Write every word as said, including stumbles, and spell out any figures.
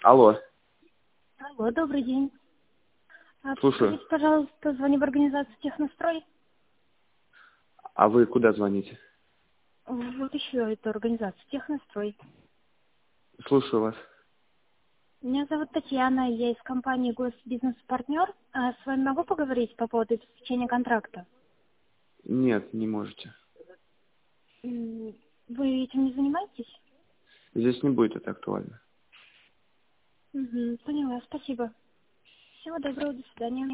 Алло. Алло, добрый день. А, Слушаю. Скажите, пожалуйста, звоню в организацию «Технострой». А вы куда звоните? Вот еще эту организацию «Технострой». Слушаю вас. Меня зовут Татьяна, я из компании «Госбизнес-партнер». А с вами могу поговорить по поводу заключения контракта? Нет, не можете. М, Вы этим не занимаетесь? Здесь не будет это актуально. Угу, поняла, спасибо. Всего доброго, до свидания.